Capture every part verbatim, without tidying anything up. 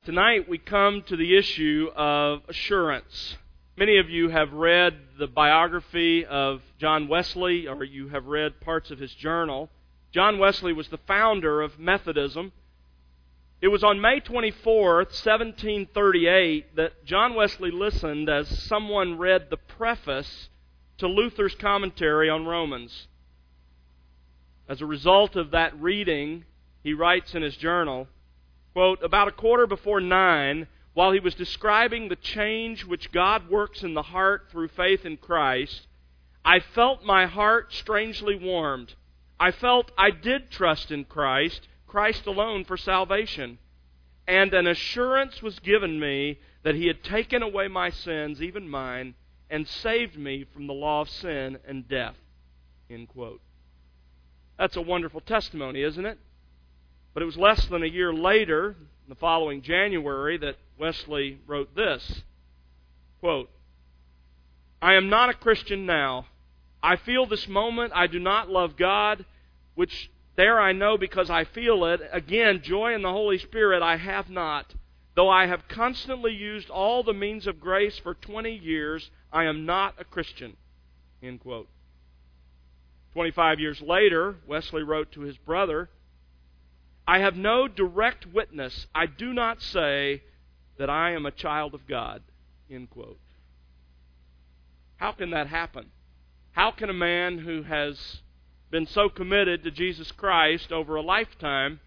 Tonight we come to the issue of assurance. Many of you have read the biography of John Wesley, or you have read parts of his journal. John Wesley was the founder of Methodism. It was on May twenty-fourth, seventeen thirty-eight, that John Wesley listened as someone read the preface to Luther's commentary on Romans. As a result of that reading, he writes in his journal, quote, "About a quarter before nine, while he was describing the change which God works in the heart through faith in Christ, I felt my heart strangely warmed. I felt I did trust in Christ, Christ alone for salvation. And an assurance was given me that He had taken away my sins, even mine, and saved me from the law of sin and death." End quote. That's a wonderful testimony, isn't it? But it was less than a year later, the following January, that Wesley wrote this, quote, "I am not a Christian now. I feel this moment I do not love God, which there I know because I feel it. Again, joy in the Holy Spirit I have not. Though I have constantly used all the means of grace for twenty years, I am not a Christian." End quote. Twenty-five years later, Wesley wrote to his brother, "I have no direct witness. I do not say that I am a child of God." End quote. How can that happen? How can a man who has been so committed to Jesus Christ over a lifetime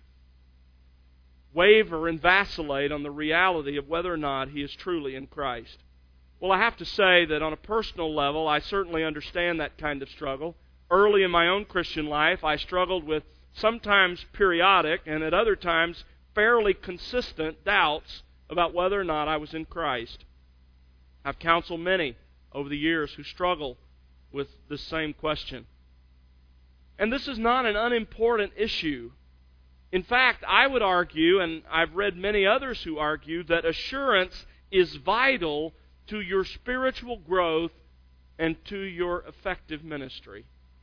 waver and vacillate on the reality of whether or not he is truly in Christ? Well, I have to say that on a personal level, I certainly understand that kind of struggle. Early in my own Christian life, I struggled with sometimes periodic and at other times fairly consistent doubts about whether or not I was in Christ. I've counseled many over the years who struggle with this same question. And this is not an unimportant issue. In fact, I would argue, and I've read many others who argue, that assurance is vital to your spiritual growth and to your effective ministry.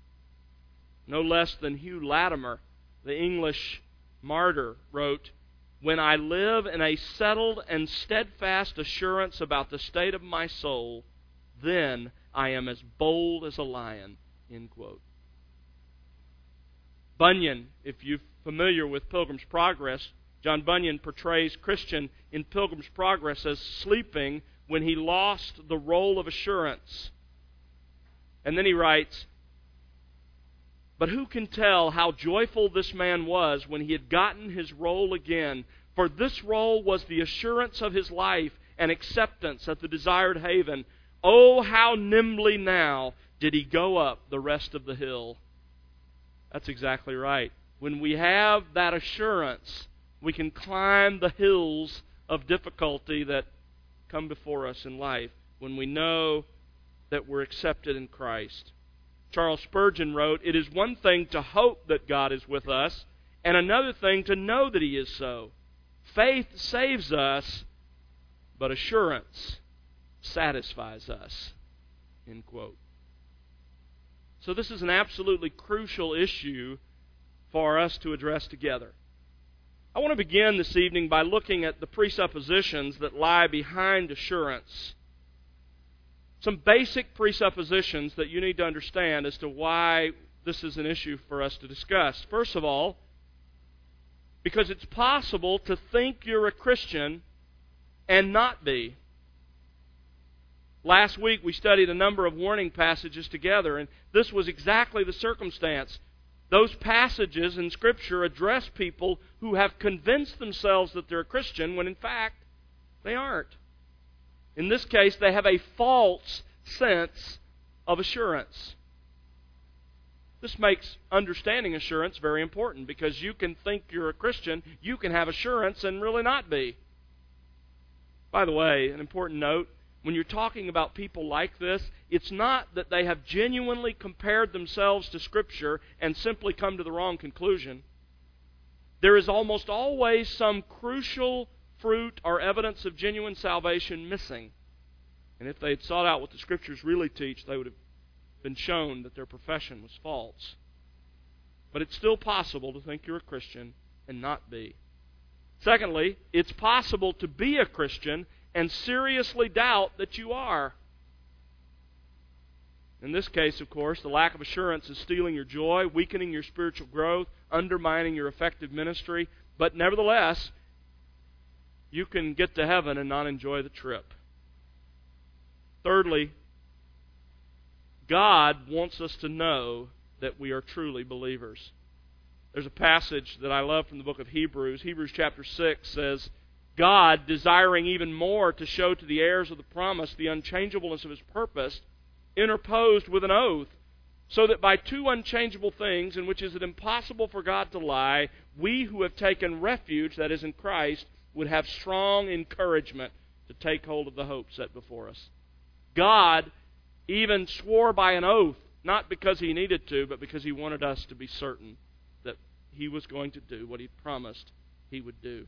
No less than Hugh Latimer, the English martyr, wrote, "When I live in a settled and steadfast assurance about the state of my soul, then I am as bold as a lion." End quote. Bunyan, if you're familiar with Pilgrim's Progress, John Bunyan portrays Christian in Pilgrim's Progress as sleeping when he lost the role of assurance. And then he writes, "But who can tell how joyful this man was when he had gotten his role again? For this role was the assurance of his life and acceptance at the desired haven. Oh, how nimbly now did he go up the rest of the hill." That's exactly right. When we have that assurance, we can climb the hills of difficulty that come before us in life when we know that we're accepted in Christ. Charles Spurgeon wrote, "It is one thing to hope that God is with us, and another thing to know that He is so. Faith saves us, but assurance satisfies us." End quote. So this is an absolutely crucial issue for us to address together. I want to begin this evening by looking at the presuppositions that lie behind assurance. Some basic presuppositions that you need to understand as to why this is an issue for us to discuss. First of all, because it's possible to think you're a Christian and not be. Last week we studied a number of warning passages together, and this was exactly the circumstance. Those passages in Scripture address people who have convinced themselves that they're a Christian when in fact they aren't. In this case, they have a false sense of assurance. This makes understanding assurance very important, because you can think you're a Christian, you can have assurance and really not be. By the way, an important note, when you're talking about people like this, it's not that they have genuinely compared themselves to Scripture and simply come to the wrong conclusion. There is almost always some crucial fruit or evidence of genuine salvation missing. And if they had sought out what the Scriptures really teach, they would have been shown that their profession was false. But it's still possible to think you're a Christian and not be. Secondly, it's possible to be a Christian and seriously doubt that you are. In this case, of course, the lack of assurance is stealing your joy, weakening your spiritual growth, undermining your effective ministry. But nevertheless, you can get to heaven and not enjoy the trip. Thirdly, God wants us to know that we are truly believers. There's a passage that I love from the book of Hebrews. Hebrews chapter six says, God, desiring even more to show to the heirs of the promise the unchangeableness of His purpose, interposed with an oath, so that by two unchangeable things, in which is it impossible for God to lie, we who have taken refuge, that is in Christ, would have strong encouragement to take hold of the hope set before us. God even swore by an oath, not because He needed to, but because He wanted us to be certain that He was going to do what He promised He would do.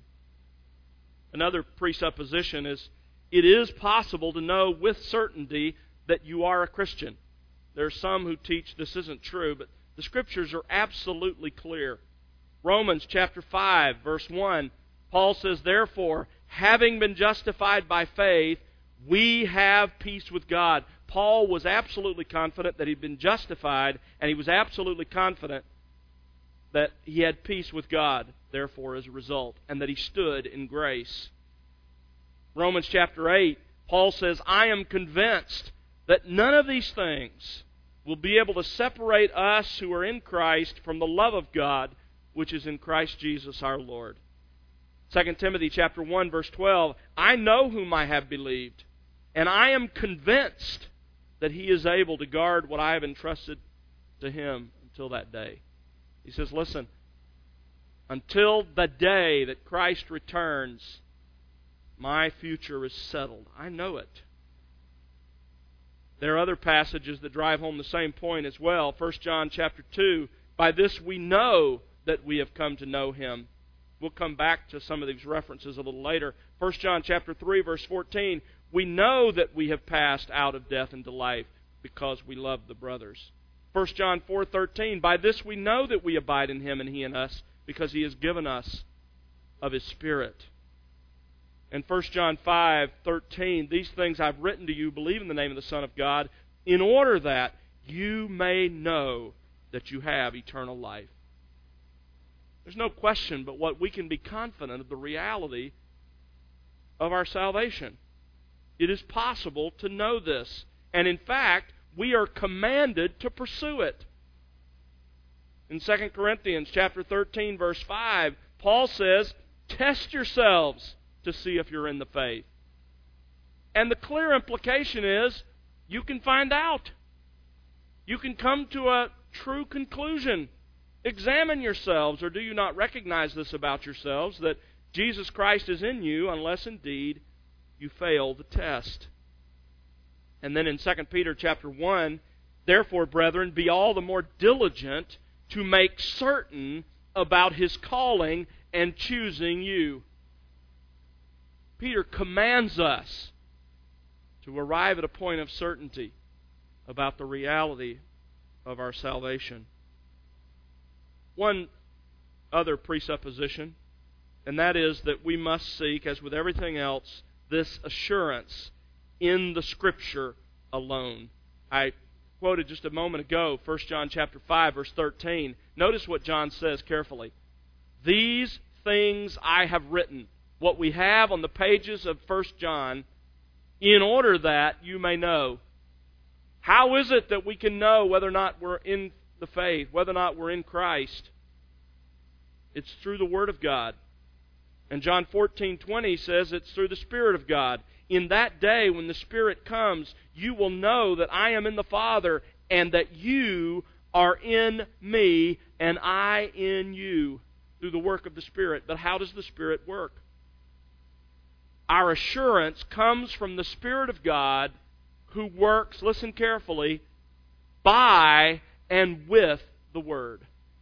Another presupposition is it is possible to know with certainty that you are a Christian. There are some who teach this isn't true, but the Scriptures are absolutely clear. Romans chapter five, verse one, Paul says, therefore, having been justified by faith, we have peace with God. Paul was absolutely confident that he'd been justified, and he was absolutely confident that he had peace with God, therefore, as a result, and that he stood in grace. Romans chapter eight, Paul says, I am convinced that none of these things will be able to separate us who are in Christ from the love of God, which is in Christ Jesus our Lord. Second Timothy chapter one, verse twelve, I know whom I have believed, and I am convinced that He is able to guard what I have entrusted to Him until that day. He says, listen, until the day that Christ returns, my future is settled. I know it. There are other passages that drive home the same point as well. First John chapter two, by this we know that we have come to know Him. We'll come back to some of these references a little later. First John chapter three, verse fourteen, we know that we have passed out of death into life because we love the brothers. First John four thirteen, by this we know that we abide in Him and He in us, because He has given us of His Spirit. And First John five thirteen, these things I've written to you, believe in the name of the Son of God, in order that you may know that you have eternal life. There's no question but what we can be confident of the reality of our salvation. It is possible to know this. And in fact, we are commanded to pursue it. In Second Corinthians chapter thirteen, verse five, Paul says, test yourselves to see if you're in the faith. And the clear implication is, you can find out. You can come to a true conclusion. Examine yourselves, or do you not recognize this about yourselves, that Jesus Christ is in you, unless indeed you fail the test. And then in Second Peter chapter one, therefore, brethren, be all the more diligent to make certain about His calling and choosing you. Peter commands us to arrive at a point of certainty about the reality of our salvation. One other presupposition, and that is that we must seek, as with everything else, this assurance in the Scripture alone. I quoted just a moment ago, First John chapter five, verse thirteen. Notice what John says carefully. These things I have written, what we have on the pages of First John, in order that you may know. How is it that we can know whether or not we're in the faith, whether or not we're in Christ? It's through the Word of God. And John fourteen twenty says it's through the Spirit of God. In that day when the Spirit comes, you will know that I am in the Father, and that you are in me, and I in you, through the work of the Spirit. But how does the Spirit work? Our assurance comes from the Spirit of God, who works, listen carefully, by and with the Word.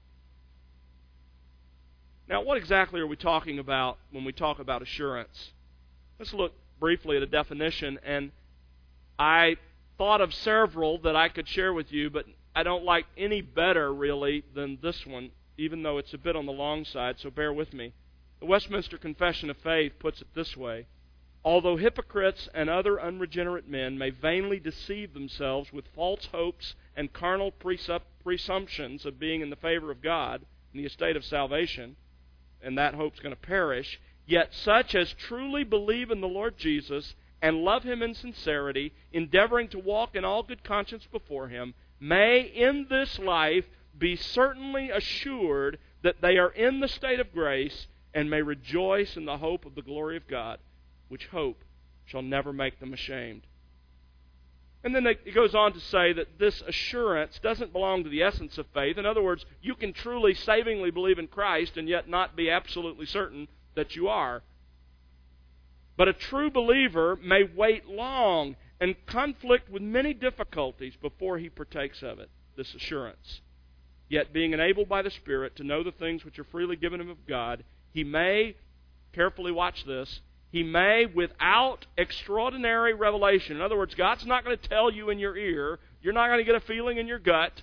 Now, what exactly are we talking about when we talk about assurance? Let's look briefly at a definition, and I thought of several that I could share with you, but I don't like any better, really, than this one, even though it's a bit on the long side, so bear with me. The Westminster Confession of Faith puts it this way: although hypocrites and other unregenerate men may vainly deceive themselves with false hopes and carnal presup- presumptions of being in the favor of God in the estate of salvation, and that hope's going to perish, yet such as truly believe in the Lord Jesus and love Him in sincerity, endeavoring to walk in all good conscience before Him, may in this life be certainly assured that they are in the state of grace and may rejoice in the hope of the glory of God, which hope shall never make them ashamed. And then it goes on to say that this assurance doesn't belong to the essence of faith. In other words, you can truly savingly believe in Christ and yet not be absolutely certain that you are. But a true believer may wait long and conflict with many difficulties before he partakes of it, this assurance. Yet being enabled by the Spirit to know the things which are freely given him of God, he may, carefully watch this, he may, without extraordinary revelation. In other words, God's not going to tell you in your ear. You're not going to get a feeling in your gut.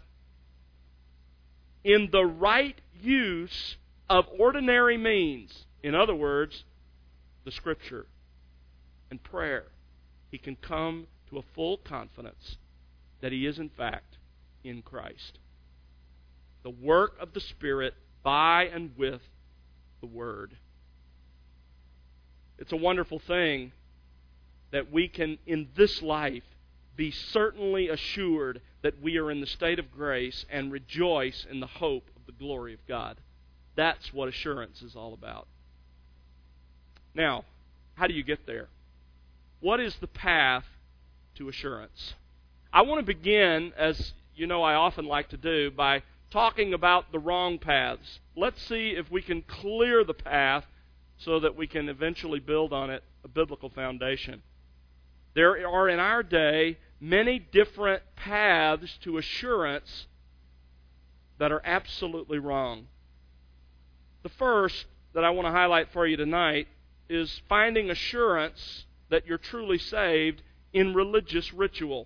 In the right use of ordinary means, in other words, the Scripture and prayer, he can come to a full confidence that he is, in fact, in Christ. The work of the Spirit by and with the Word. It's a wonderful thing that we can, in this life, be certainly assured that we are in the state of grace and rejoice in the hope of the glory of God. That's what assurance is all about. Now, how do you get there? What is the path to assurance? I want to begin, as you know I often like to do, by talking about the wrong paths. Let's see if we can clear the path so that we can eventually build on it a biblical foundation. There are in our day many different paths to assurance that are absolutely wrong. The first that I want to highlight for you tonight is finding assurance that you're truly saved in religious ritual.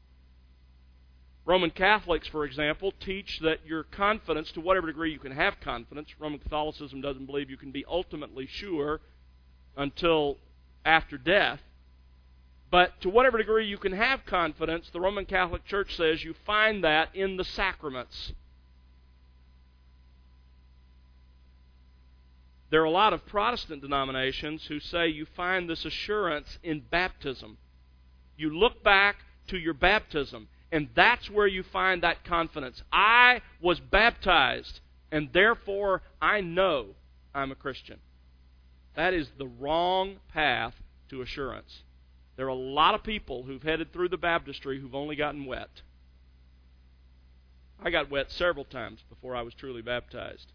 Roman Catholics, for example, teach that your confidence, to whatever degree you can have confidence, Roman Catholicism doesn't believe you can be ultimately sure until after death, but to whatever degree you can have confidence, the Roman Catholic Church says you find that in the sacraments. There are a lot of Protestant denominations who say you find this assurance in baptism. You look back to your baptism, and that's where you find that confidence. I was baptized, and therefore I know I'm a Christian. That is the wrong path to assurance. There are a lot of people who've headed through the baptistry who've only gotten wet. I got wet several times before I was truly baptized.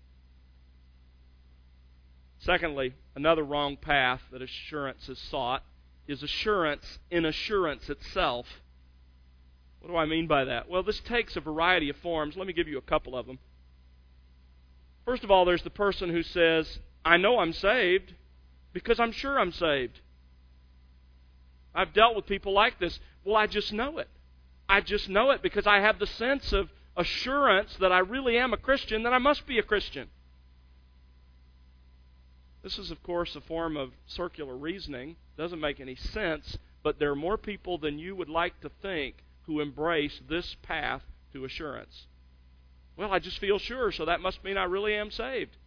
Secondly, another wrong path that assurance is sought is assurance in assurance itself. What do I mean by that? Well, this takes a variety of forms. Let me give you a couple of them. First of all, there's the person who says, I know I'm saved because I'm sure I'm saved. I've dealt with people like this. Well, I just know it. I just know it because I have the sense of assurance that I really am a Christian, that I must be a Christian. This is, of course, a form of circular reasoning. It doesn't make any sense, but there are more people than you would like to think who embrace this path to assurance. Well, I just feel sure, so that must mean I really am saved.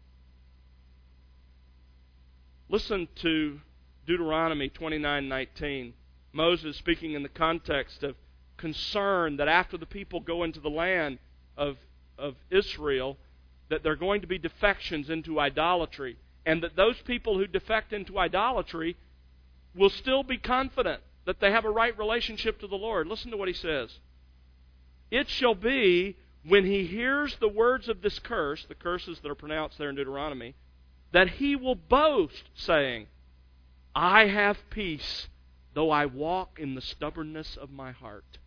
Listen to Deuteronomy twenty-nine nineteen. Moses speaking in the context of concern that after the people go into the land of, of Israel, that there are going to be defections into idolatry, and that those people who defect into idolatry will still be confident that they have a right relationship to the Lord. Listen to what he says. It shall be when he hears the words of this curse, the curses that are pronounced there in Deuteronomy, that he will boast, saying, I have peace, though I walk in the stubbornness of my heart.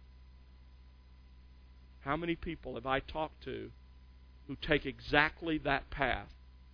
How many people have I talked to who take exactly that path?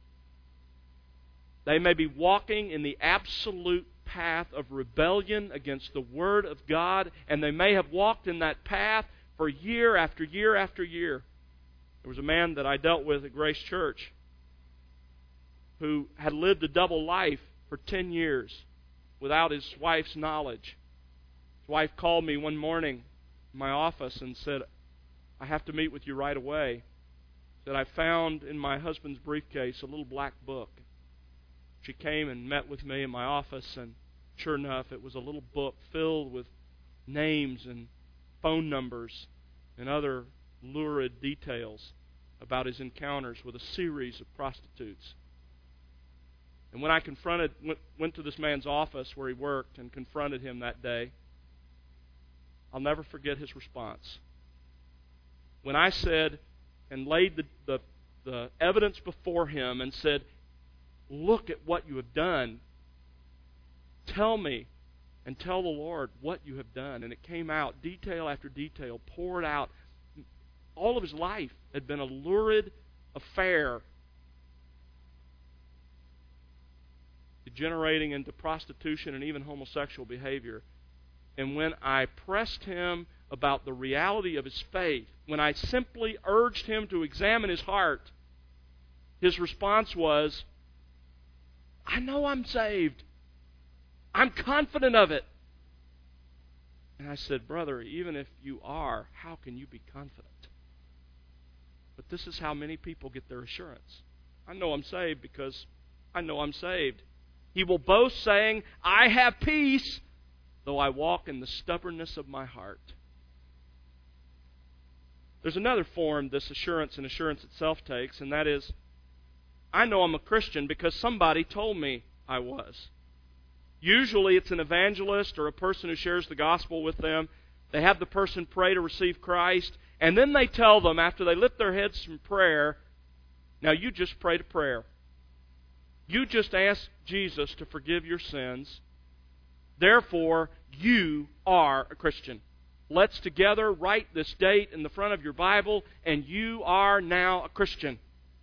They may be walking in the absolute path of rebellion against the Word of God, and they may have walked in that path for year after year after year. There was a man that I dealt with at Grace Church who had lived a double life for ten years without his wife's knowledge. His wife called me one morning in my office and said, "I have to meet with you right away." Said, "I found in my husband's briefcase a little black book." She came and met with me in my office, and sure enough, it was a little book filled with names and phone numbers and other lurid details about his encounters with a series of prostitutes. And when I confronted, went, went to this man's office where he worked and confronted him that day, I'll never forget his response. When I said and laid the, the, the evidence before him and said, "Look at what you have done. Tell me and tell the Lord what you have done." And it came out, detail after detail, poured out. All of his life had been a lurid affair, degenerating into prostitution and even homosexual behavior. And when I pressed him about the reality of his faith, when I simply urged him to examine his heart, his response was, "I know I'm saved. I'm confident of it." And I said, "Brother, even if you are, how can you be confident?" But this is how many people get their assurance. I know I'm saved because I know I'm saved. He will boast, saying, "I have peace, though I walk in the stubbornness of my heart." There's another form this assurance and assurance itself takes, and that is, I know I'm a Christian because somebody told me I was. Usually it's an evangelist or a person who shares the gospel with them. They have the person pray to receive Christ, and then they tell them after they lift their heads from prayer, "Now you just prayed a prayer. You just asked Jesus to forgive your sins. Therefore, you are a Christian. Let's together write this date in the front of your Bible, and you are now a Christian."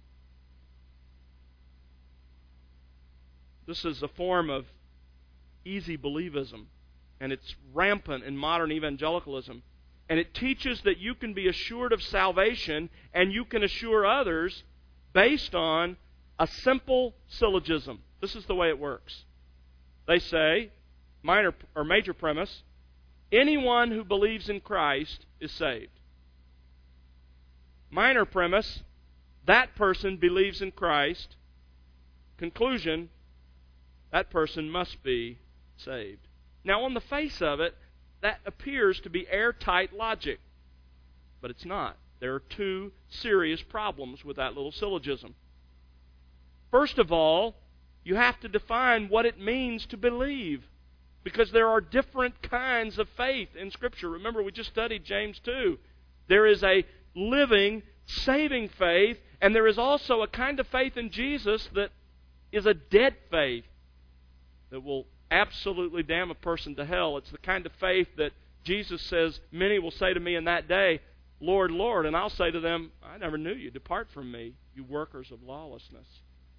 This is a form of easy believism, and it's rampant in modern evangelicalism. And it teaches that you can be assured of salvation and you can assure others based on a simple syllogism. This is the way it works. They say, minor or major premise, anyone who believes in Christ is saved. Minor premise, that person believes in Christ. Conclusion, that person must be saved. Now, on the face of it, that appears to be airtight logic, but it's not. There are two serious problems with that little syllogism. First of all, you have to define what it means to believe, because there are different kinds of faith in Scripture. Remember, we just studied James two. There is a living, saving faith, and there is also a kind of faith in Jesus that is a dead faith that will absolutely damn a person to hell. It's the kind of faith that Jesus says, "Many will say to me in that day, 'Lord, Lord,' and I'll say to them, 'I never knew you. Depart from me, you workers of lawlessness.'"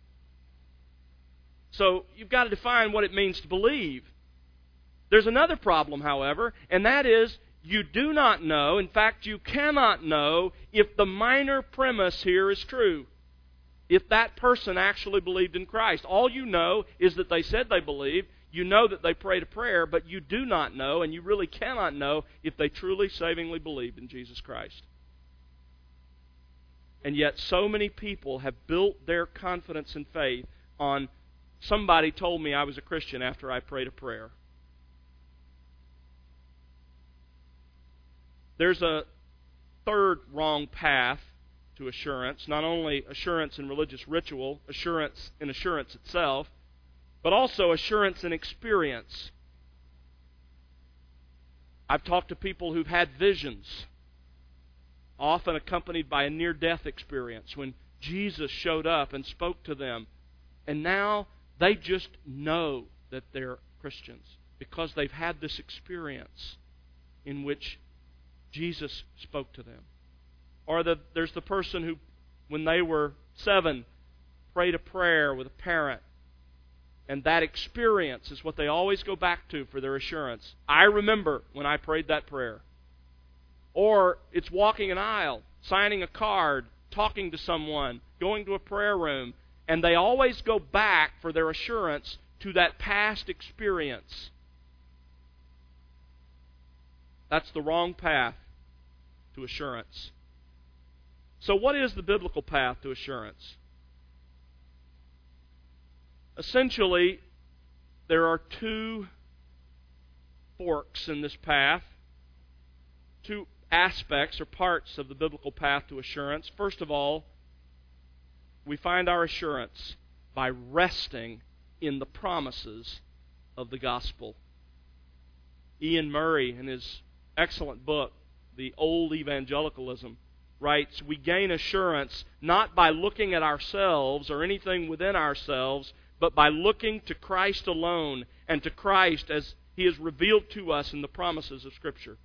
So you've got to define what it means to believe. There's another problem, however, and that is you do not know, in fact, you cannot know if the minor premise here is true. If that person actually believed in Christ. All you know is that they said they believed. You know that they prayed a prayer, but you do not know, and you really cannot know, if they truly, savingly believed in Jesus Christ. And yet so many people have built their confidence and faith on somebody told me I was a Christian after I prayed a prayer. There's a third wrong path to assurance. Not only assurance in religious ritual, assurance in assurance itself, but also assurance in experience. I've talked to people who've had visions, often accompanied by a near-death experience, when Jesus showed up and spoke to them. And now they just know that they're Christians because they've had this experience in which Jesus spoke to them. Or the, there's the person who, when they were seven, prayed a prayer with a parent. And that experience is what they always go back to for their assurance. I remember when I prayed that prayer. Or it's walking an aisle, signing a card, talking to someone, going to a prayer room, and they always go back for their assurance to that past experience. That's the wrong path to assurance. So what is the biblical path to assurance? Essentially, there are two forks in this path, two aspects or parts of the biblical path to assurance. First of all, we find our assurance by resting in the promises of the gospel. Ian Murray, in his excellent book, The Old Evangelicalism, writes, "We gain assurance not by looking at ourselves or anything within ourselves, but by looking to Christ alone and to Christ as He is revealed to us in the promises of Scripture."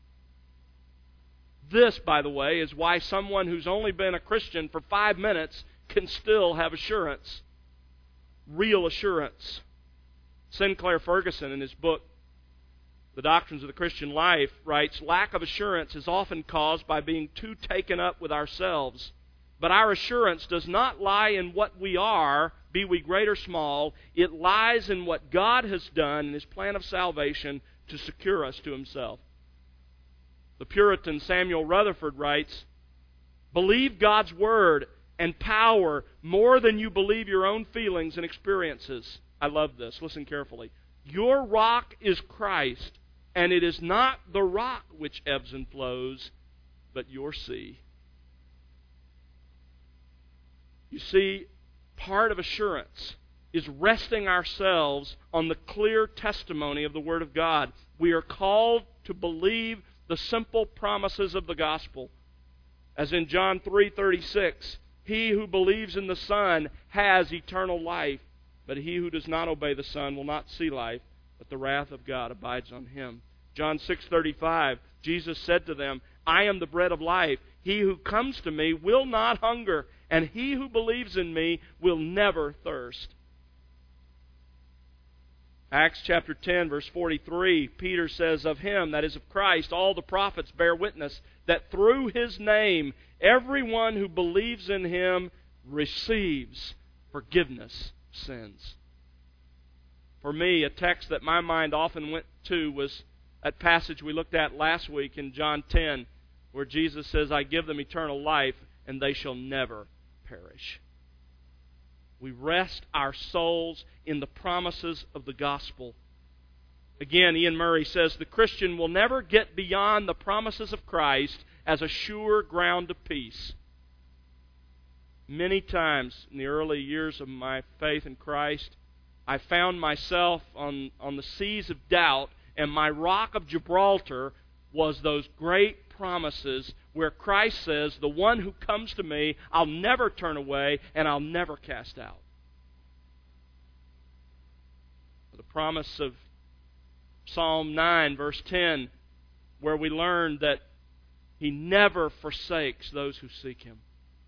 This, by the way, is why someone who's only been a Christian for five minutes can still have assurance. Real assurance. Sinclair Ferguson, in his book, The Doctrines of the Christian Life, writes, "Lack of assurance is often caused by being too taken up with ourselves. But our assurance does not lie in what we are, be we great or small. It lies in what God has done in His plan of salvation to secure us to Himself." The Puritan Samuel Rutherford writes, "Believe God's Word and power more than you believe your own feelings and experiences." I love this. Listen carefully. "Your rock is Christ, and it is not the rock which ebbs and flows, but your sea." You see, part of assurance is resting ourselves on the clear testimony of the Word of God. We are called to believe the simple promises of the gospel. As in John three thirty-six, "He who believes in the Son has eternal life, but he who does not obey the Son will not see life, but the wrath of God abides on him." John six thirty-five, Jesus said to them, "I am the bread of life. He who comes to me will not hunger, and he who believes in me will never thirst." Acts chapter ten, verse forty-three, Peter says, "Of Him," that is of Christ, "all the prophets bear witness that through His name everyone who believes in Him receives forgiveness of sins." For me, a text that my mind often went to was that passage we looked at last week in John ten, where Jesus says, "I give them eternal life, and they shall never perish." We rest our souls in the promises of the gospel. Again, Ian Murray says, "The Christian will never get beyond the promises of Christ as a sure ground of peace." Many times in the early years of my faith in Christ, I found myself on, on the seas of doubt, and my rock of Gibraltar was those great promises where Christ says, "The one who comes to me, I'll never turn away, and I'll never cast out." The promise of Psalm nine, verse ten, where we learn that He never forsakes those who seek Him.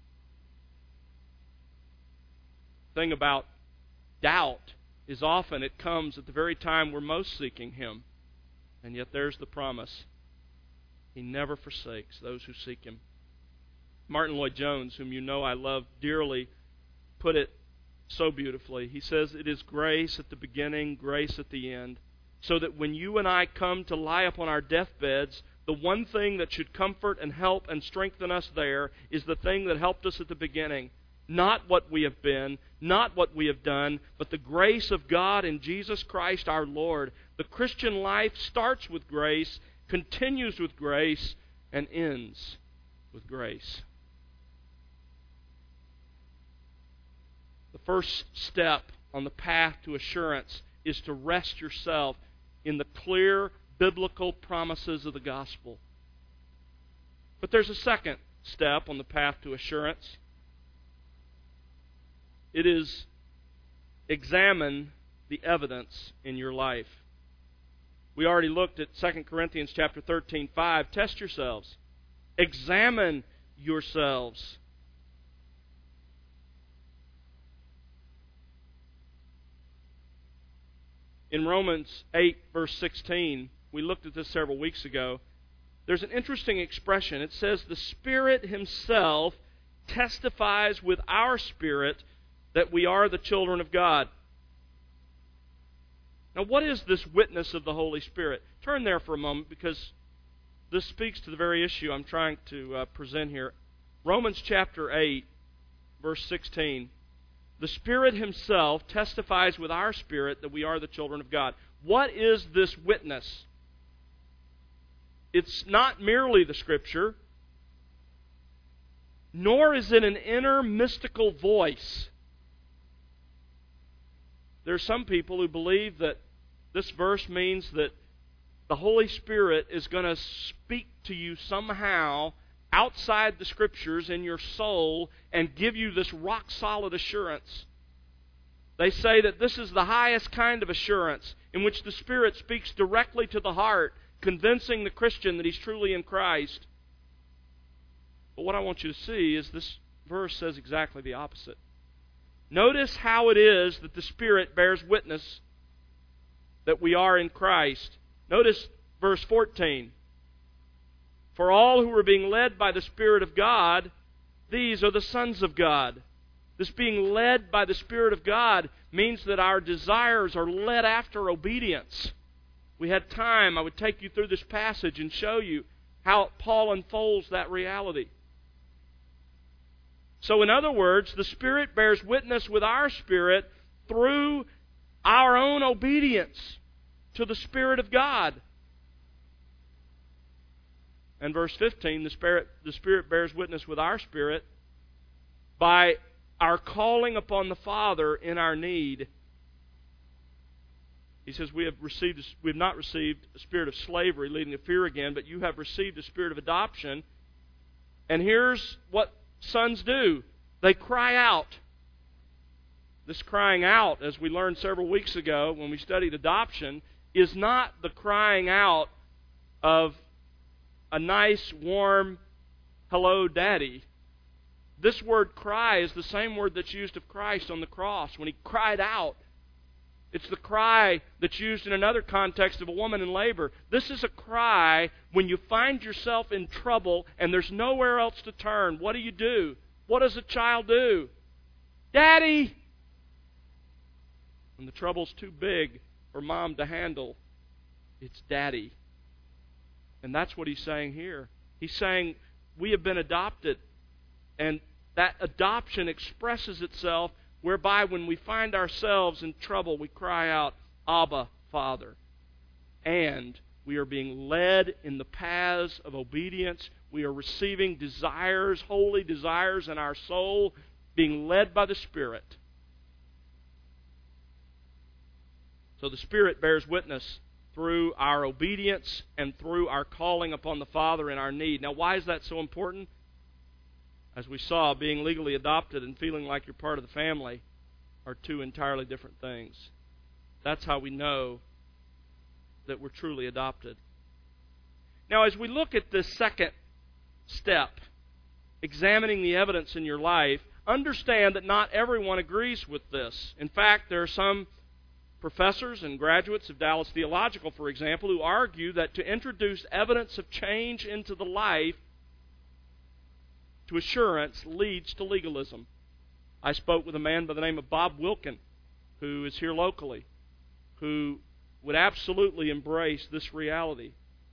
The thing about doubt is often it comes at the very time we're most seeking Him. And yet there's the promise. He never forsakes those who seek Him. Martin Lloyd-Jones, whom you know I love dearly, put it so beautifully. He says, "It is grace at the beginning, grace at the end, so that when you and I come to lie upon our deathbeds, the one thing that should comfort and help and strengthen us there is the thing that helped us at the beginning. Not what we have been, not what we have done, but the grace of God in Jesus Christ our Lord." The Christian life starts with grace, continues with grace, and ends with grace. The first step on the path to assurance is to rest yourself in the clear biblical promises of the gospel. But there's a second step on the path to assurance. It is examine the evidence in your life. We already looked at Second Corinthians chapter thirteen, five. Test yourselves. Examine yourselves. In Romans eight, verse sixteen, we looked at this several weeks ago, there's an interesting expression. It says, "The Spirit Himself testifies with our spirit that we are the children of God. Now, what is this witness of the Holy Spirit? Turn there for a moment, because this speaks to the very issue I'm trying to uh, present here. Romans chapter eight, verse sixteen. The Spirit Himself testifies with our spirit that we are the children of God. What is this witness? It's not merely the Scripture, nor is it an inner mystical voice. There are some people who believe that this verse means that the Holy Spirit is going to speak to you somehow outside the Scriptures in your soul and give you this rock-solid assurance. They say that this is the highest kind of assurance in which the Spirit speaks directly to the heart, convincing the Christian that he's truly in Christ. But what I want you to see is this verse says exactly the opposite. Notice how it is that the Spirit bears witness that we are in Christ. Notice verse fourteen. For all who are being led by the Spirit of God, these are the sons of God. This being led by the Spirit of God means that our desires are led after obedience. We had time, I would take you through this passage and show you how Paul unfolds that reality. So in other words, the Spirit bears witness with our spirit through our own obedience to the Spirit of God. And verse fifteen, the Spirit, the Spirit bears witness with our spirit by our calling upon the Father in our need. He says, we have received, we have not received a spirit of slavery leading to fear again, but you have received a spirit of adoption. And here's what sons do. They cry out. This crying out, as we learned several weeks ago when we studied adoption, is not the crying out of a nice, warm, hello, Daddy. This word cry is the same word that's used of Christ on the cross when He cried out. It's the cry that's used in another context of a woman in labor. This is a cry when you find yourself in trouble and there's nowhere else to turn. What do you do? What does a child do? Daddy! When the trouble's too big for mom to handle, it's Daddy. And that's what he's saying here. He's saying we have been adopted. And that adoption expresses itself whereby when we find ourselves in trouble, we cry out, Abba, Father. And we are being led in the paths of obedience. We are receiving desires, holy desires in our soul, being led by the Spirit. So the Spirit bears witness through our obedience and through our calling upon the Father in our need. Now, why is that so important? As we saw, being legally adopted and feeling like you're part of the family are two entirely different things. That's how we know that we're truly adopted. Now, as we look at this second step, examining the evidence in your life, understand that not everyone agrees with this. In fact, there are some professors and graduates of Dallas Theological, for example, who argue that to introduce evidence of change into the life to assurance leads to legalism. I spoke with a man by the name of Bob Wilkin, who is here locally, who would absolutely embrace this reality.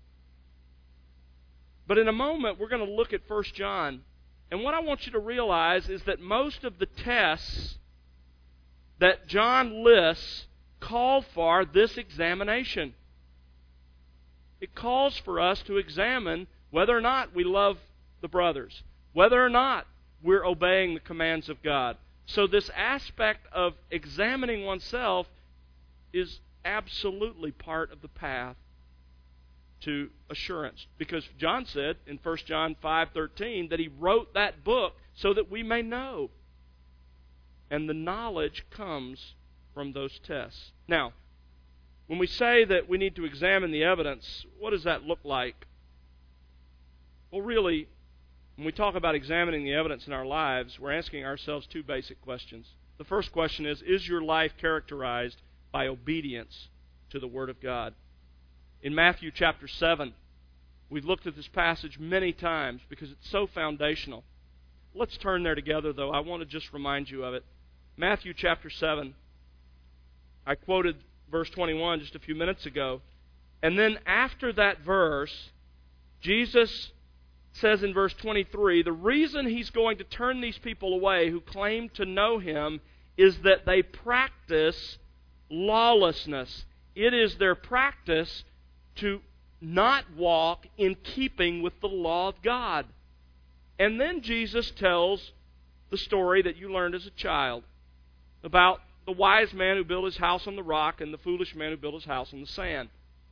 But in a moment, we're going to look at First John. And what I want you to realize is that most of the tests that John lists call for this examination. It calls for us to examine whether or not we love the brothers, whether or not we're obeying the commands of God. So this aspect of examining oneself is absolutely part of the path to assurance. Because John said in First John five thirteen that he wrote that book so that we may know. And the knowledge comes from those tests. Now, when we say that we need to examine the evidence, what does that look like? Well, really, when we talk about examining the evidence in our lives, we're asking ourselves two basic questions. The first question is, is your life characterized by obedience to the Word of God? In Matthew chapter seven, we've looked at this passage many times because it's so foundational. Let's turn there together, though. I want to just remind you of it. Matthew chapter seven. I quoted verse twenty-one just a few minutes ago. And then after that verse, Jesus says in verse twenty-three, the reason He's going to turn these people away who claim to know Him is that they practice lawlessness. It is their practice to not walk in keeping with the law of God. And then Jesus tells the story that you learned as a child about the wise man who built his house on the rock and the foolish man who built his house on the sand.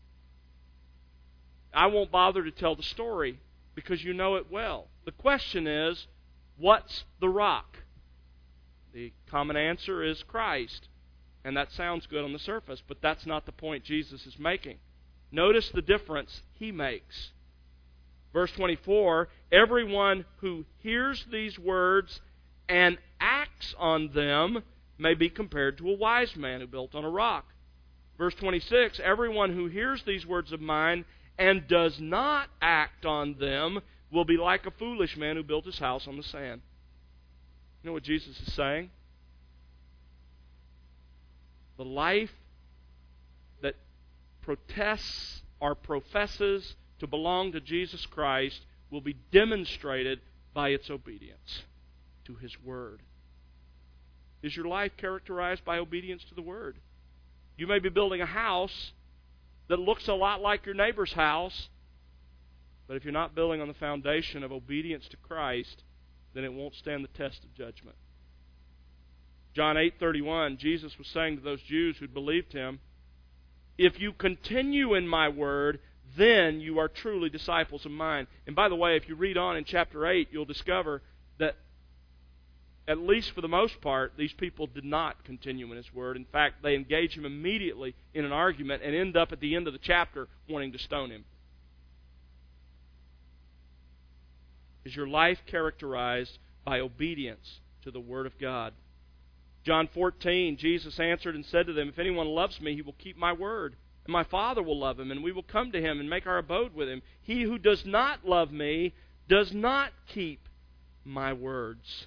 I won't bother to tell the story because you know it well. The question is, what's the rock? The common answer is Christ. And that sounds good on the surface, but that's not the point Jesus is making. Notice the difference He makes. Verse twenty-four, everyone who hears these words and acts on them may be compared to a wise man who built on a rock. Verse twenty-six, everyone who hears these words of mine and does not act on them will be like a foolish man who built his house on the sand. You know what Jesus is saying? The life that protests or professes to belong to Jesus Christ will be demonstrated by its obedience to His Word. Is your life characterized by obedience to the Word? You may be building a house that looks a lot like your neighbor's house, but if you're not building on the foundation of obedience to Christ, then it won't stand the test of judgment. John eight thirty-one, Jesus was saying to those Jews who'd believed Him, if you continue in my word, then you are truly disciples of mine. And by the way, if you read on in chapter eight, you'll discover that at least for the most part, these people did not continue in His word. In fact, they engage Him immediately in an argument and end up at the end of the chapter wanting to stone Him. Is your life characterized by obedience to the Word of God? John fourteen, Jesus answered and said to them, if anyone loves me, he will keep my word, and my Father will love him, and we will come to him and make our abode with him. He who does not love me does not keep my words.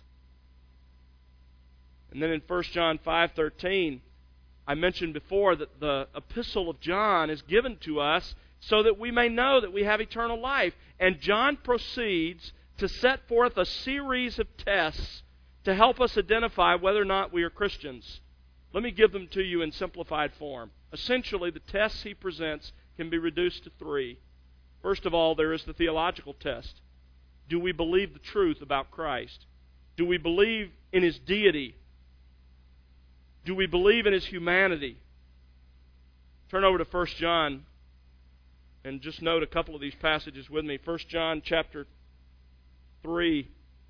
And then in First John five thirteen, I mentioned before that the epistle of John is given to us so that we may know that we have eternal life. And John proceeds to set forth a series of tests to help us identify whether or not we are Christians. Let me give them to you in simplified form. Essentially, the tests he presents can be reduced to three. First of all, there is the theological test. Do we believe the truth about Christ? Do we believe in His deity? Do we believe in His humanity? Turn over to First John and just note a couple of these passages with me. First John chapter three.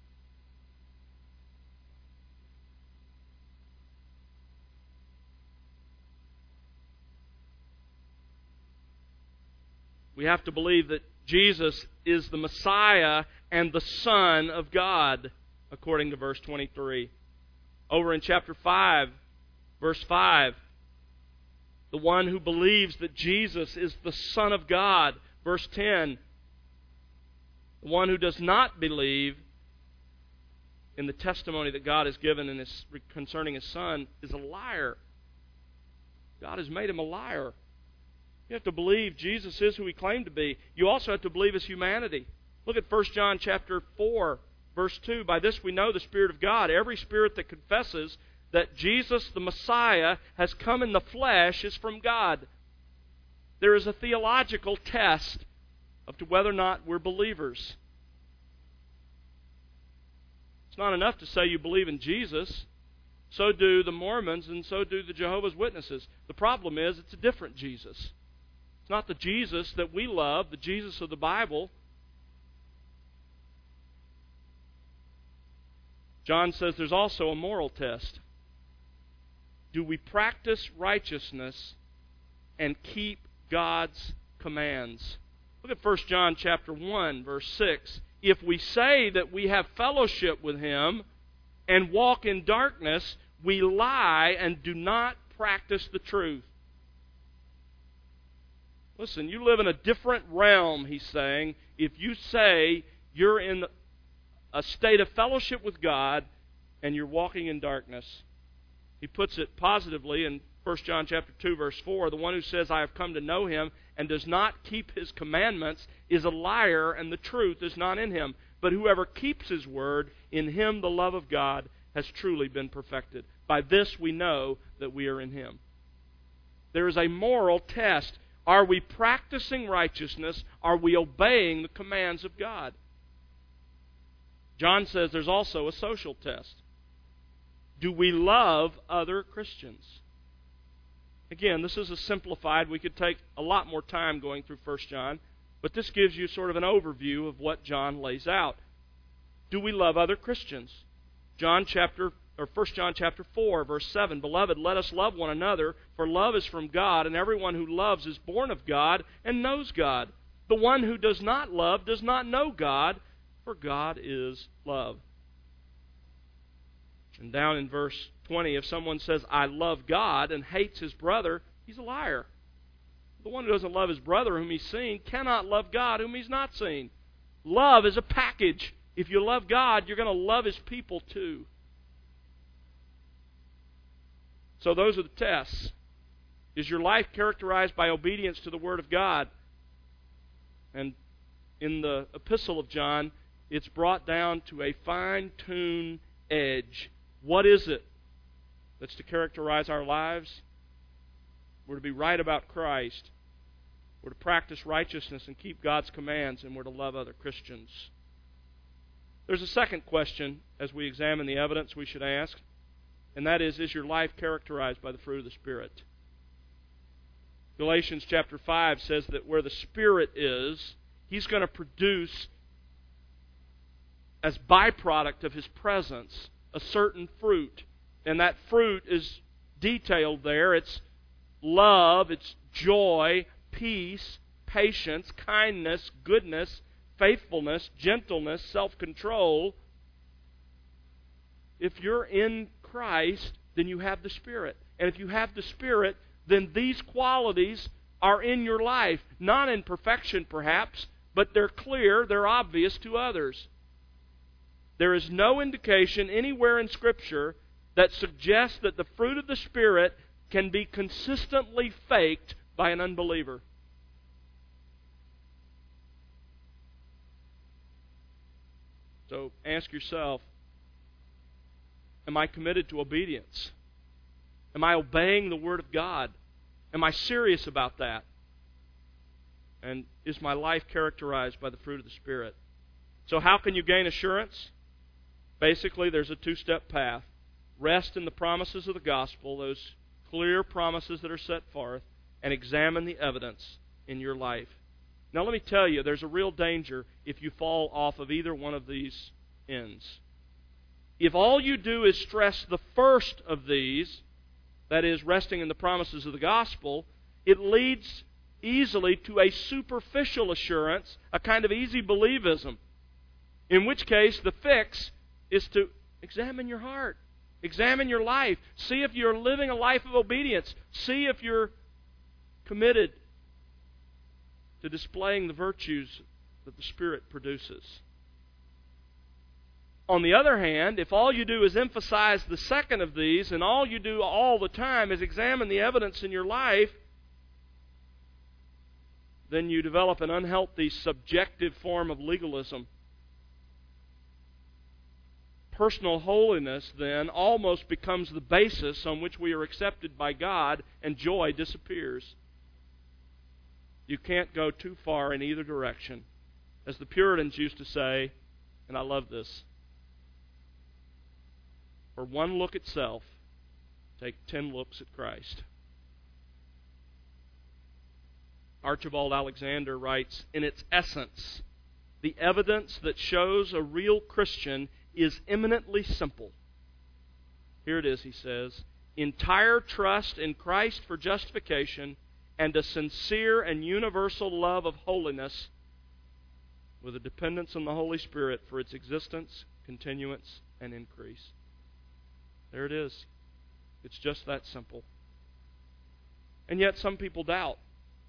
We have to believe that Jesus is the Messiah and the Son of God, according to verse twenty-three. Over in chapter five, verse five, the one who believes that Jesus is the Son of God. Verse ten, the one who does not believe in the testimony that God has given in his, concerning His Son is a liar. God has made him a liar. You have to believe Jesus is who He claimed to be. You also have to believe His humanity. Look at First John chapter four, verse two. By this we know the Spirit of God. Every spirit that confesses that Jesus, the Messiah, has come in the flesh is from God. There is a theological test of to whether or not we're believers. It's not enough to say you believe in Jesus. So do the Mormons and so do the Jehovah's Witnesses. The problem is it's a different Jesus. It's not the Jesus that we love, the Jesus of the Bible. John says there's also a moral test. Do we practice righteousness and keep God's commands? Look at First John chapter one, verse six. If we say that we have fellowship with Him and walk in darkness, we lie and do not practice the truth. Listen, you live in a different realm, he's saying, if you say you're in a state of fellowship with God and you're walking in darkness. He puts it positively in First John chapter two, verse four. The one who says, I have come to know him, and does not keep his commandments, is a liar, and the truth is not in him. But whoever keeps his word, in him the love of God has truly been perfected. By this we know that we are in him. There is a moral test. Are we practicing righteousness? Are we obeying the commands of God? John says there's also a social test. Do we love other Christians? Again, this is a simplified. We could take a lot more time going through First John, but this gives you sort of an overview of what John lays out. Do we love other Christians? John chapter or First John chapter four, verse seven. Beloved, let us love one another, for love is from God, and everyone who loves is born of God and knows God. The one who does not love does not know God, for God is love. And down in verse twenty, if someone says, I love God, and hates his brother, he's a liar. The one who doesn't love his brother whom he's seen cannot love God whom he's not seen. Love is a package. If you love God, you're going to love his people too. So those are the tests. Is your life characterized by obedience to the Word of God? And in the epistle of John, it's brought down to a fine-tuned edge. What is it that's to characterize our lives? We're to be right about Christ. We're to practice righteousness and keep God's commands, and we're to love other Christians. There's a second question as we examine the evidence we should ask, and that is, is your life characterized by the fruit of the Spirit? Galatians chapter five says that where the Spirit is, He's going to produce, as byproduct of His presence, a certain fruit. And that fruit is detailed there. It's love, it's joy, peace, patience, kindness, goodness, faithfulness, gentleness, self-control. If you're in Christ, then you have the Spirit. And if you have the Spirit, then these qualities are in your life. Not in perfection, perhaps, but they're clear, they're obvious to others. There is no indication anywhere in Scripture that suggests that the fruit of the Spirit can be consistently faked by an unbeliever. So ask yourself, am I committed to obedience? Am I obeying the Word of God? Am I serious about that? And is my life characterized by the fruit of the Spirit? So how can you gain assurance? Basically, there's a two-step path. Rest in the promises of the gospel, those clear promises that are set forth, and examine the evidence in your life. Now let me tell you, there's a real danger if you fall off of either one of these ends. If all you do is stress the first of these, that is, resting in the promises of the gospel, it leads easily to a superficial assurance, a kind of easy believism. In which case, the fix is to examine your heart. Examine your life. See if you're living a life of obedience. See if you're committed to displaying the virtues that the Spirit produces. On the other hand, if all you do is emphasize the second of these, and all you do all the time is examine the evidence in your life, then you develop an unhealthy, subjective form of legalism. Personal holiness, then, almost becomes the basis on which we are accepted by God, and joy disappears. You can't go too far in either direction. As the Puritans used to say, and I love this, for one look at self, take ten looks at Christ. Archibald Alexander writes, in its essence, the evidence that shows a real Christian is eminently simple. Here it is, he says, entire trust in Christ for justification and a sincere and universal love of holiness with a dependence on the Holy Spirit for its existence, continuance, and increase. There it is. It's just that simple. And yet some people doubt.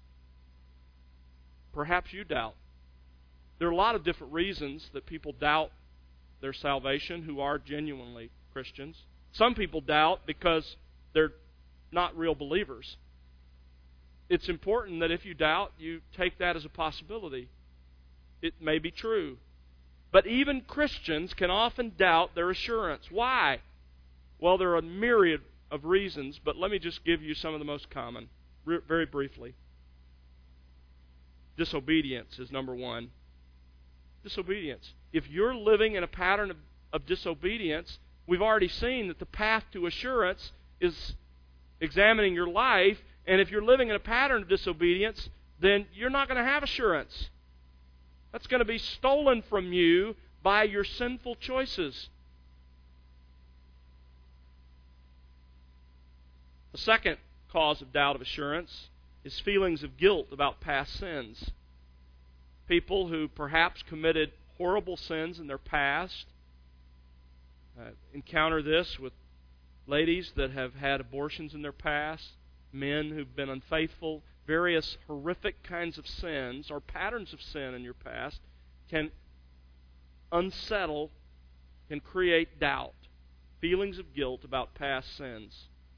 Perhaps you doubt. There are a lot of different reasons that people doubt their salvation who are genuinely Christians. Some people doubt because they're not real believers. It's important that if you doubt, you take that as a possibility. It may be true. But even Christians can often doubt their assurance. Why? Well, there are a myriad of reasons, but let me just give you some of the most common, re- very briefly. Disobedience is number one. Disobedience. If you're living in a pattern of, of disobedience, we've already seen that the path to assurance is examining your life, and if you're living in a pattern of disobedience, then you're not going to have assurance. That's going to be stolen from you by your sinful choices. The second cause of doubt of assurance is feelings of guilt about past sins. People who perhaps committed horrible sins in their past uh, encounter this with ladies that have had abortions in their past, men who've been unfaithful. Various horrific kinds of sins or patterns of sin in your past can unsettle, can create doubt, feelings of guilt about past sins.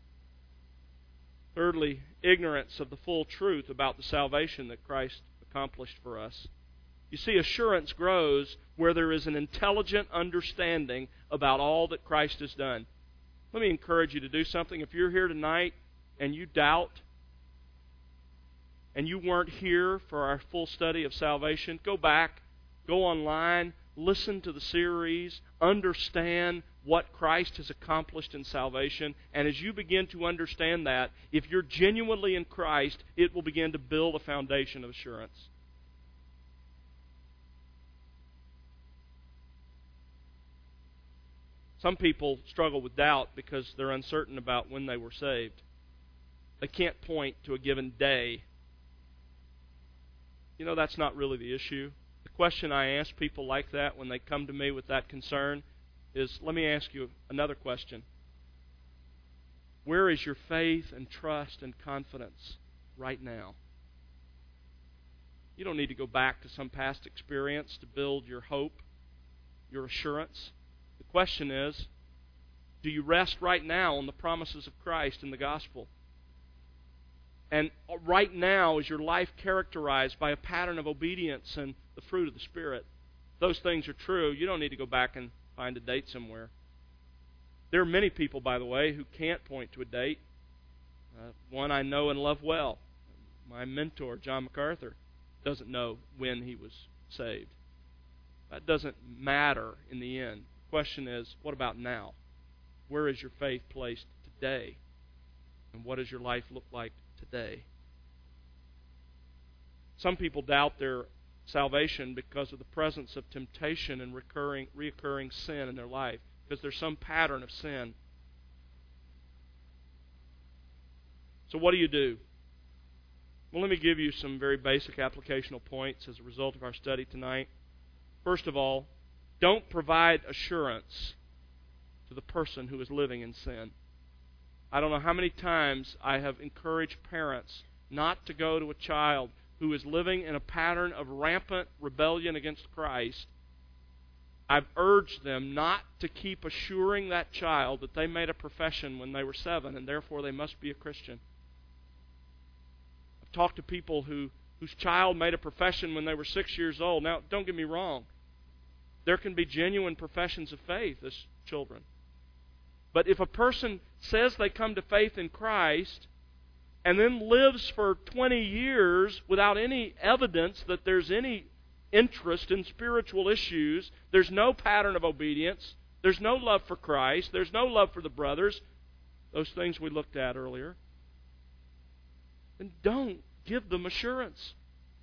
Thirdly, ignorance of the full truth about the salvation that Christ accomplished for us. You see, assurance grows where there is an intelligent understanding about all that Christ has done. Let me encourage you to do something. If you're here tonight and you doubt, and you weren't here for our full study of salvation, go back, go online, listen to the series, understand what Christ has accomplished in salvation, and as you begin to understand that, if you're genuinely in Christ, it will begin to build a foundation of assurance. Some people struggle with doubt because they're uncertain about when they were saved. They can't point to a given day. You know, that's not really the issue. The question I ask people like that when they come to me with that concern is, let me ask you another question. Where is your faith and trust and confidence right now? You don't need to go back to some past experience to build your hope, your assurance. The question is, do you rest right now on the promises of Christ in the gospel? And right now, is your life characterized by a pattern of obedience and the fruit of the Spirit? If those things are true, you don't need to go back and find a date somewhere. There are many people, by the way, who can't point to a date. Uh, one I know and love well, my mentor, John MacArthur, doesn't know when he was saved. That doesn't matter in the end. The question is, what about now? Where is your faith placed today? And what does your life look like today? Some people doubt their salvation because of the presence of temptation and recurring, reoccurring sin in their life, because there's some pattern of sin. So what do you do? Well, let me give you some very basic applicational points as a result of our study tonight. First of all, don't provide assurance to the person who is living in sin. I don't know how many times I have encouraged parents not to go to a child who is living in a pattern of rampant rebellion against Christ. I've urged them not to keep assuring that child that they made a profession when they were seven and therefore they must be a Christian. I've talked to people who whose child made a profession when they were six years old. Now, don't get me wrong. There can be genuine professions of faith as children. But if a person says they come to faith in Christ and then lives for twenty years without any evidence that there's any interest in spiritual issues, there's no pattern of obedience, there's no love for Christ, there's no love for the brothers, those things we looked at earlier, then don't give them assurance.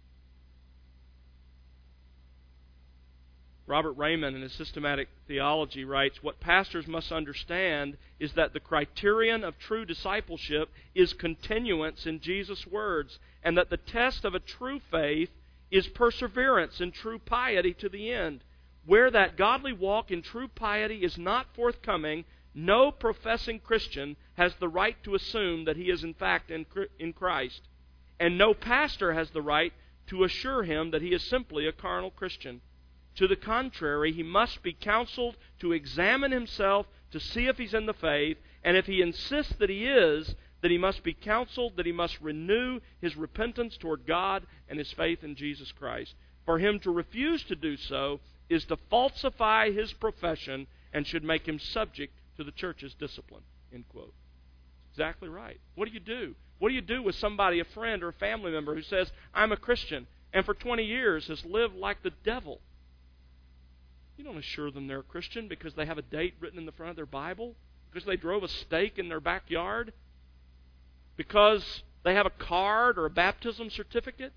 Robert Raymond, in his Systematic Theology, writes, what pastors must understand is that the criterion of true discipleship is continuance in Jesus' words, and that the test of a true faith is perseverance in true piety to the end. Where that godly walk in true piety is not forthcoming, no professing Christian has the right to assume that he is in fact in Christ, and no pastor has the right to assure him that he is simply a carnal Christian. To the contrary, he must be counseled to examine himself to see if he's in the faith, and if he insists that he is, that he must be counseled, that he must renew his repentance toward God and his faith in Jesus Christ. For him to refuse to do so is to falsify his profession and should make him subject to the church's discipline. End quote. Exactly right. What do you do? What do you do with somebody, a friend or a family member, who says, I'm a Christian, and for twenty years has lived like the devil? You don't assure them they're a Christian because they have a date written in the front of their Bible, because they drove a stake in their backyard, because they have a card or a baptism certificate.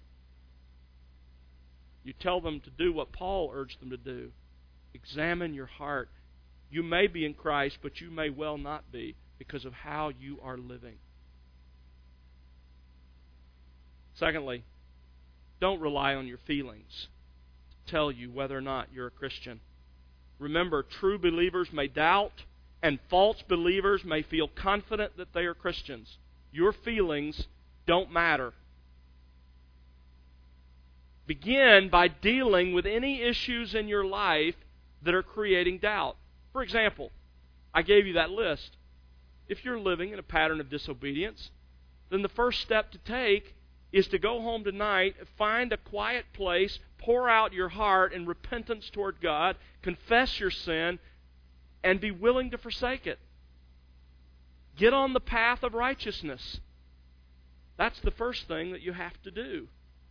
You tell them to do what Paul urged them to do. Examine your heart. You may be in Christ, but you may well not be because of how you are living. Secondly, don't rely on your feelings to tell you whether or not you're a Christian. Remember, true believers may doubt, and false believers may feel confident that they are Christians. Your feelings don't matter. Begin by dealing with any issues in your life that are creating doubt. For example, I gave you that list. If you're living in a pattern of disobedience, then the first step to take is to go home tonight, find a quiet place, pour out your heart in repentance toward God, confess your sin, and be willing to forsake it. Get on the path of righteousness. That's the first thing that you have to do.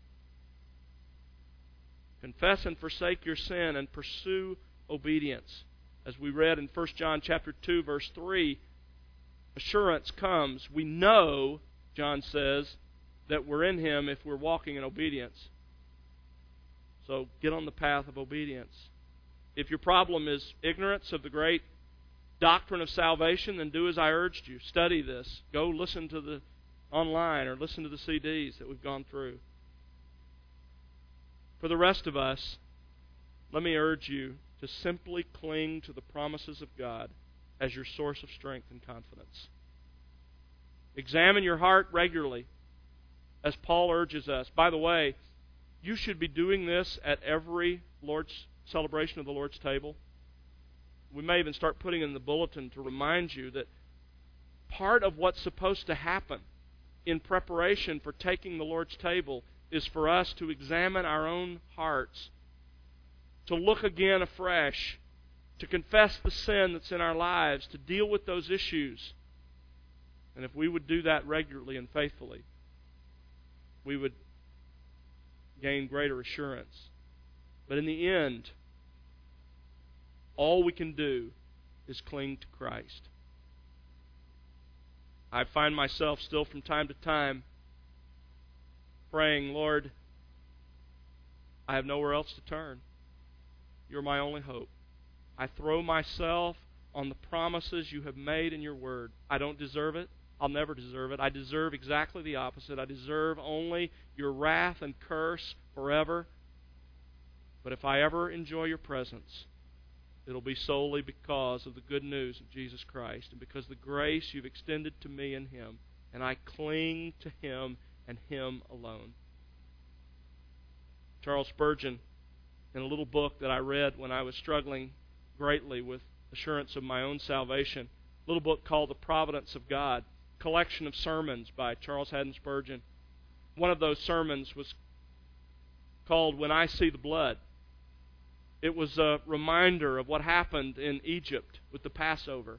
Confess and forsake your sin and pursue obedience. As we read in First John chapter two, verse three, assurance comes. We know, John says, that we're in Him if we're walking in obedience. So get on the path of obedience. If your problem is ignorance of the great doctrine of salvation, then do as I urged you. Study this. Go listen to the online or listen to the C Ds that we've gone through. For the rest of us, let me urge you to simply cling to the promises of God as your source of strength and confidence. Examine your heart regularly, as Paul urges us. By the way, you should be doing this at every Lord's celebration of the Lord's table. We may even start putting in the bulletin to remind you that part of what's supposed to happen in preparation for taking the Lord's table is for us to examine our own hearts, to look again afresh, to confess the sin that's in our lives, to deal with those issues. And if we would do that regularly and faithfully, we would gain greater assurance. But in the end, all we can do is cling to Christ. I find myself still from time to time praying, Lord, I have nowhere else to turn. You're my only hope. I throw myself on the promises you have made in your word. I don't deserve it. I'll never deserve it. I deserve exactly the opposite. I deserve only your wrath and curse forever. But if I ever enjoy your presence, it'll be solely because of the good news of Jesus Christ and because of the grace you've extended to me in Him. And I cling to Him and Him alone. Charles Spurgeon, in a little book that I read when I was struggling greatly with assurance of my own salvation, a little book called The Providence of God, collection of sermons by Charles Haddon Spurgeon. One of those sermons was called When I See the Blood. It was a reminder of what happened in Egypt with the Passover.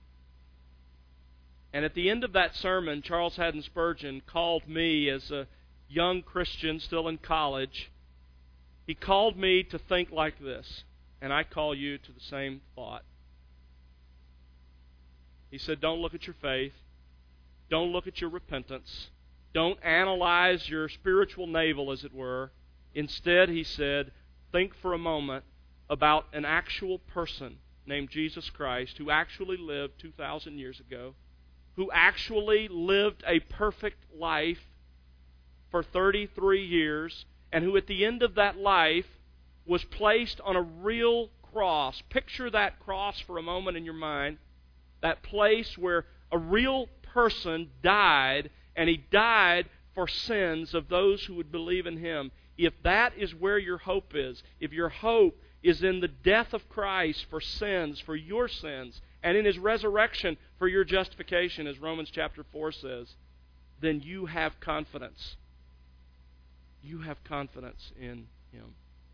And at the end of that sermon, Charles Haddon Spurgeon called me as a young Christian still in college. He called me to think like this, and I call you to the same thought. He said, don't look at your faith. Don't look at your repentance. Don't analyze your spiritual navel, as it were. Instead, he said, think for a moment about an actual person named Jesus Christ who actually lived two thousand years ago, who actually lived a perfect life for thirty-three years, and who at the end of that life was placed on a real cross. Picture that cross for a moment in your mind, that place where a real person died, and He died for sins of those who would believe in Him. If that is where your hope is, if your hope is in the death of Christ for sins, for your sins, and in His resurrection for your justification, as Romans chapter four says, then you have confidence. You have confidence in Him.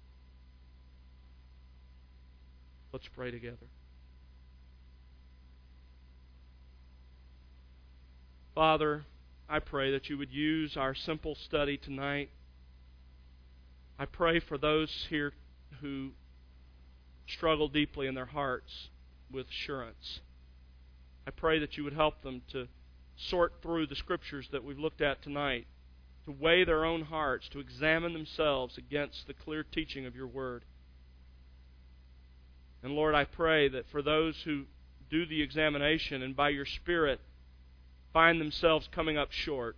Let's pray together. Father, I pray that you would use our simple study tonight. I pray for those here who struggle deeply in their hearts with assurance. I pray that you would help them to sort through the Scriptures that we've looked at tonight, to weigh their own hearts, to examine themselves against the clear teaching of your Word. And Lord, I pray that for those who do the examination and by your Spirit find themselves coming up short,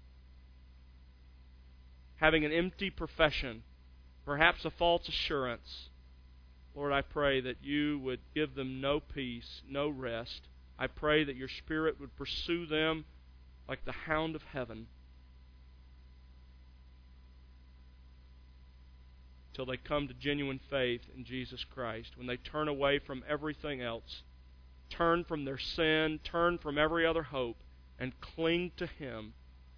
having an empty profession, perhaps a false assurance, Lord, I pray that you would give them no peace, no rest. I pray that your Spirit would pursue them like the hound of heaven till they come to genuine faith in Jesus Christ, when they turn away from everything else, turn from their sin, turn from every other hope, and cling to Him.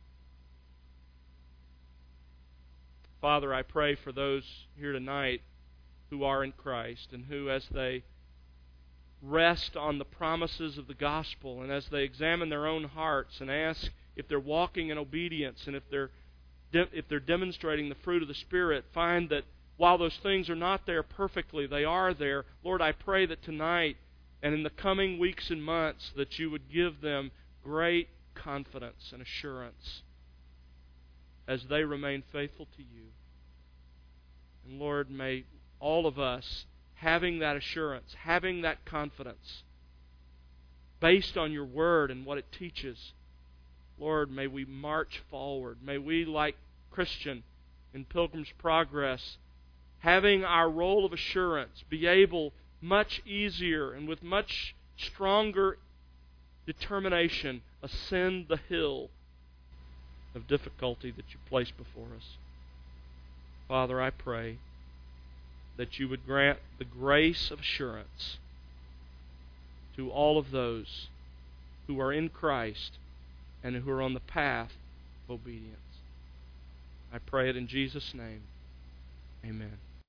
Father, I pray for those here tonight who are in Christ and who, as they rest on the promises of the gospel and as they examine their own hearts and ask if they're walking in obedience and if they're de- if they're demonstrating the fruit of the Spirit, find that while those things are not there perfectly, they are there. Lord, I pray that tonight and in the coming weeks and months that you would give them great confidence and assurance as they remain faithful to you. And Lord, may all of us, having that assurance, having that confidence, based on your Word and what it teaches, Lord, may we march forward. May we, like Christian in Pilgrim's Progress, having our role of assurance, be able much easier and with much stronger determination ascend the hill of difficulty that you place before us. Father, I pray that you would grant the grace of assurance to all of those who are in Christ and who are on the path of obedience. I pray it in Jesus' name. Amen.